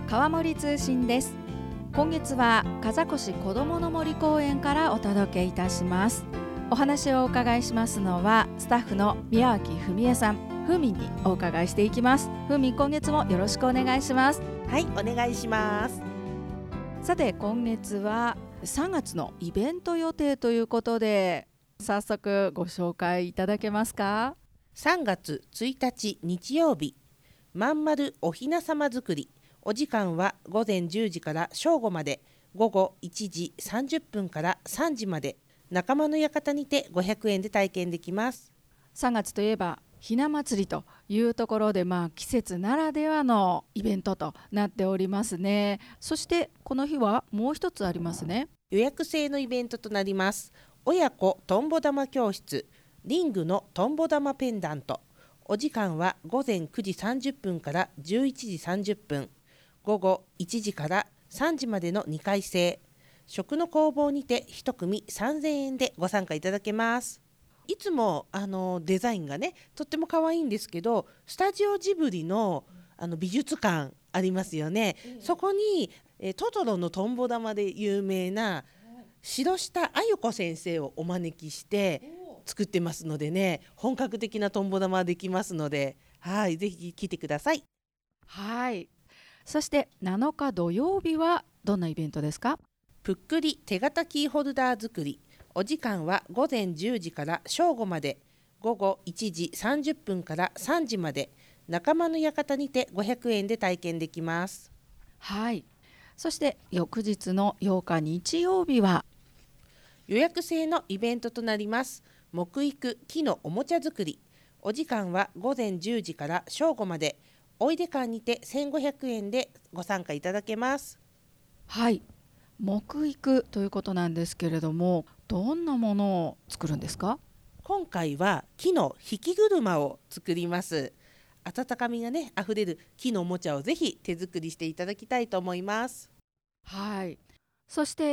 川森通信です。今月は風越こどもの森公園からお届けいたします。お話をお伺いしますのはスタッフの宮脇文江さん、ふみんにお伺いしていきます。ふみん、今月もよろしくお願いします。 はい、お願いします。 さて、今月は3月のイベント予定ということで、早速ご紹介いただけますか。 3月1日日曜日、まんまるおひなさま作り。お時間は午前10時から正午まで、午後1時30分から3時まで、仲間の館にて500円で体験できます。 3月といえばひな祭りというところで、季節ならではのイベントとなっておりますね。そしてこの日はもう一つありますね。 予約制のイベントとなります。親子とんぼ玉教室、リングのとんぼ玉ペンダント。お時間は午前9時30分から11時30分、午後1時から3時までの2回制。食の工房にて1組3000円でご参加いただけます。いつもデザインがね、とっても可愛いんですけど、スタジオジブリの美術館ありますよね。そこにトトロのとんぼ玉で有名な白下あゆこ先生をお招きして作ってますのでね、本格的なとんぼ玉ができますので、はい、ぜひ来てください。 はい。そして7日土曜日はどんなイベントですか。 ぷっくり手形キーホルダー作り。お時間は午前10時から正午まで、午後1時30分から3時まで、仲間の館にて500円で体験できます。 はい。そして翌日の8日日曜日は予約制のイベントとなります。木育木のおもちゃ作り。お時間は午前10時から正午まで、おいで館にて1500円でご参加いただけます。 はい。木育ということなんですけれども、どんなものを作るんですか。 今回は木の引き車を作ります。温かみがね、あふれる木のおもちゃをぜひ手作りしていただきたいと思います。 はい。そして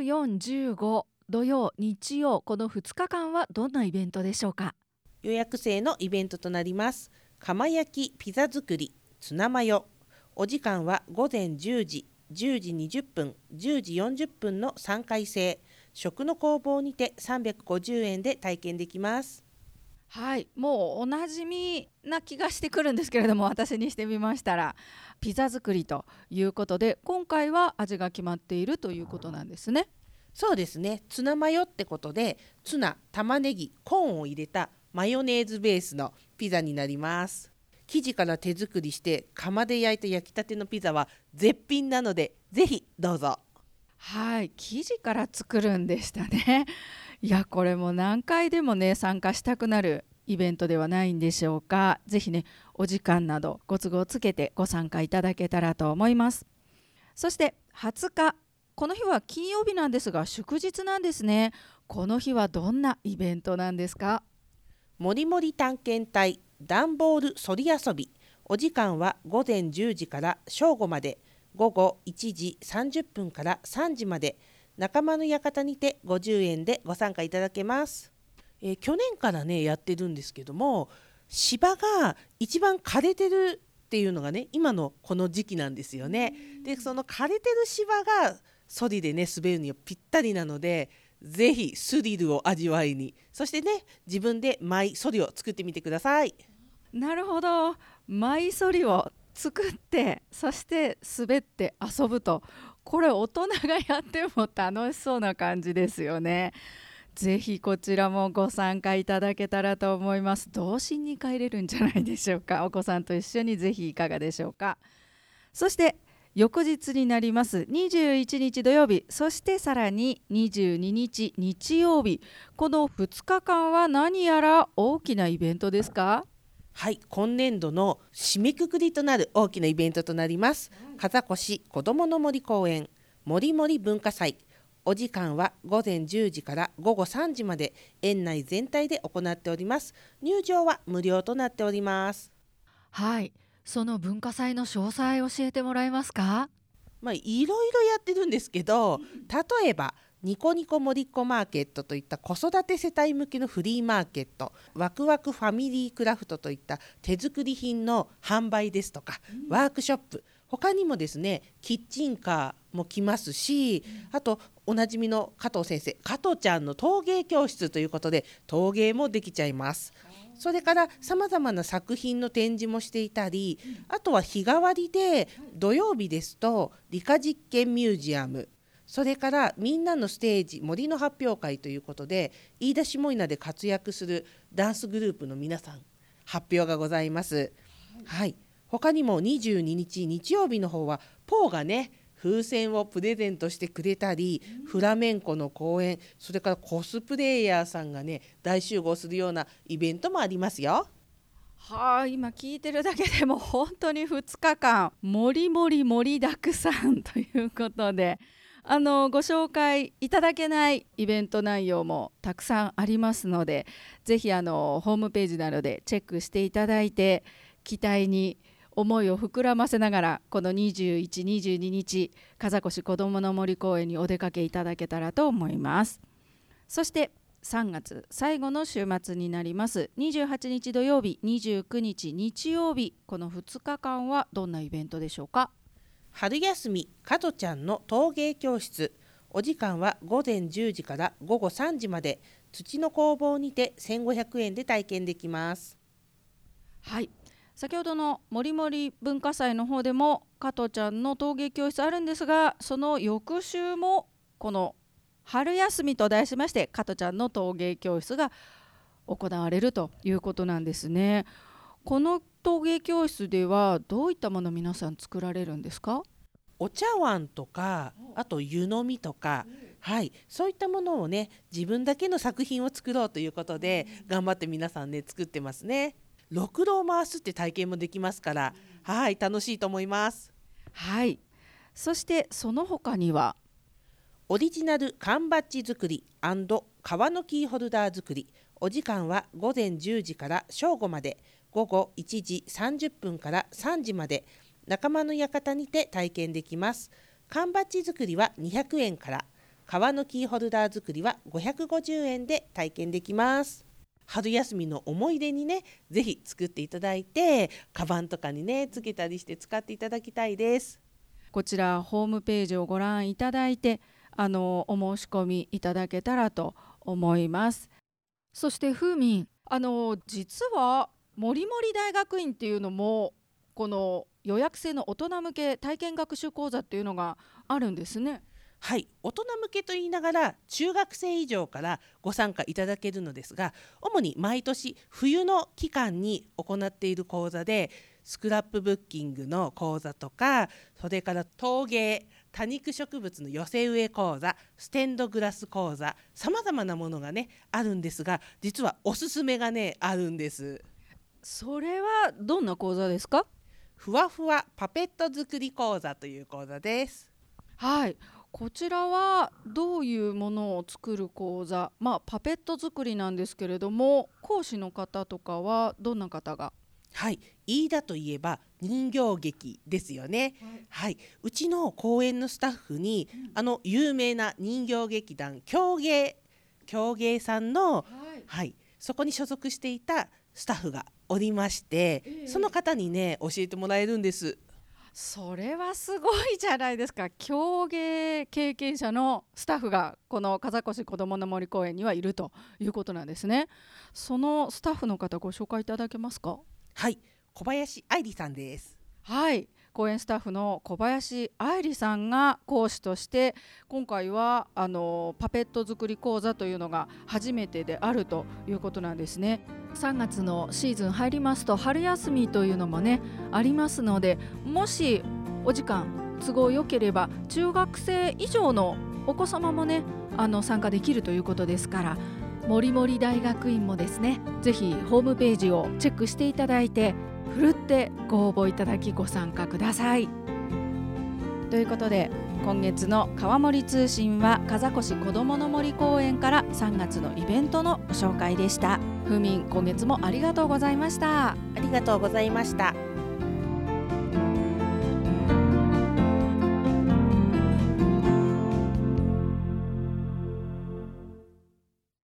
14、15土曜日曜、この2日間はどんなイベントでしょうか。 予約制のイベントとなります。釜焼きピザ作りツナマヨ。お時間は午前10時、10時20分、10時40分の3回制。食の工房にて350円で体験できます。 はい。もうおなじみな気がしてくるんですけれども、私にしてみましたらピザ作りということで、今回は味が決まっているということなんですね。 そうですね、ツナマヨってことで、ツナ、玉ねぎ、コーンを入れたマヨネーズベースのピザになります。生地から手作りして窯で焼いた焼きたてのピザは絶品なので、ぜひどうぞ。 はい。生地から作るんでしたね。いや、これも何回でもね、参加したくなるイベントではないんでしょうか。ぜひね、お時間などご都合つけてご参加いただけたらと思います。そして20日、この日は金曜日なんですが祝日なんですね。この日はどんなイベントなんですか。 もりもり探検隊段ボールそり遊び。お時間は午前10時から正午まで、午後1時30分から3時まで、仲間の館にて50円でご参加いただけます。去年からねやってるんですけども、芝が一番枯れてるっていうのがね、今のこの時期なんですよね。で、その枯れてる芝がソリでね滑るにはぴったりなので、ぜひスリルを味わいに、そしてね自分でマイソリを作ってみてください。 なるほど。マイソリを作って、そして滑って遊ぶと、これ大人がやっても楽しそうな感じですよね。ぜひこちらもご参加いただけたらと思います。童心に帰れるんじゃないでしょうか。お子さんと一緒にぜひいかがでしょうか。そして翌日になります21日土曜日、そしてさらに22日日曜日、この2日間は何やら大きなイベントですか。 はい、今年度の締めくくりとなる大きなイベントとなります。風越こどもの森公園もりもり文化祭。お時間は午前10時から午後3時まで、園内全体で行っております。入場は無料となっております。 はい。その文化祭の詳細教えてもらえますか。 いろいろやってるんですけど、例えばニコニコもりっこマーケットといった子育て世帯向けのフリーマーケット、ワクワクファミリークラフトといった手作り品の販売ですとか、ワークショップ、 他にもですね、キッチンカーも来ますし、あとおなじみの加藤先生、加藤ちゃんの陶芸教室ということで陶芸もできちゃいます。それからさまざまな作品の展示もしていたり、あとは日替わりで土曜日ですと理科実験ミュージアム、それからみんなのステージ森の発表会ということで、飯田下稲で活躍するダンスグループの皆さん発表がございます。はい、他にも22日日曜日の方はポーがね、風船をプレゼントしてくれたり、フラメンコの公演、それからコスプレイヤーさんがね大集合するようなイベントもありますよ。 はあ、今聞いてるだけでも本当に2日間もりもり盛りだくさんということで、ご紹介いただけないイベント内容もたくさんありますので、ぜひホームページなどでチェックしていただいて、期待に思いを膨らませながら、この21、22日風越こどもの森公園にお出かけいただけたらと思います。そして3月最後の週末になります28日土曜日、29日日曜日、この2日間はどんなイベントでしょうか？ 春休み加トちゃんの陶芸教室、お時間は午前10時から午後3時まで、土の工房にて1500円で体験できます。 はい、先ほどのもりもり文化祭の方でも加トちゃんの陶芸教室あるんですが、その翌週もこの春休みと題しまして加トちゃんの陶芸教室が行われるということなんですね。この陶芸教室ではどういったもの皆さん作られるんですか？ お茶碗とか、あと湯飲みとか、はい、そういったものをね、自分だけの作品を作ろうということで頑張って皆さんね作ってますね。ろくろを回すって体験もできますから、はい、楽しいと思います。 はい、そしてその他にはオリジナル缶バッジ作り&革のキーホルダー作り、お時間は午前10時から正午まで、午後1時30分から3時まで、仲間の館にて体験できます。缶バッジ作りは200円から、革のキーホルダー作りは550円で体験できます。春休みの思い出にね、ぜひ作っていただいて、カバンとかにねつけたりして使っていただきたいです。 こちらホームページをご覧いただいてお申し込みいただけたらと思います。そしてふーみん、実はもりもり大学院っていうのもこの予約制の大人向け体験学習講座っていうのがあるんですね。 はい、大人向けと言いながら中学生以上からご参加いただけるのですが、主に毎年冬の期間に行っている講座で、スクラップブッキングの講座とか、それから陶芸、多肉植物の寄せ植え講座、ステンドグラス講座、さまざまなものがねあるんですが、実はおすすめがねあるんです。 それはどんな講座ですか？ ふわふわパペット作り講座という講座です。 はい、こちらはどういうものを作る講座、パペット作りなんですけれども、講師の方とかはどんな方が？ はい、飯田といえば人形劇ですよね。はい、うちの公演のスタッフに、有名な人形劇団狂芸さんの、はい、そこに所属していたスタッフがおりまして、その方にね教えてもらえるんです。 それはすごいじゃないですか。狂芸経験者のスタッフがこの風越こどもの森公園にはいるということなんですね。そのスタッフの方ご紹介いただけますか？ はい、小林愛理さんです。 はい、公演スタッフの小林愛理さんが講師として今回はパペット作り講座というのが初めてであるということなんですね。3月のシーズン入りますと春休みというのもねありますので、もしお時間都合良ければ中学生以上のお子様もね参加できるということですから、もりもり大学院もですね、ぜひホームページをチェックしていただいてふるってご応募いただきご参加ください。ということで今月の川森通信は風越こどもの森公園から3月のイベントのご紹介でした。ふみん、今月もありがとうございました。 ありがとうございました。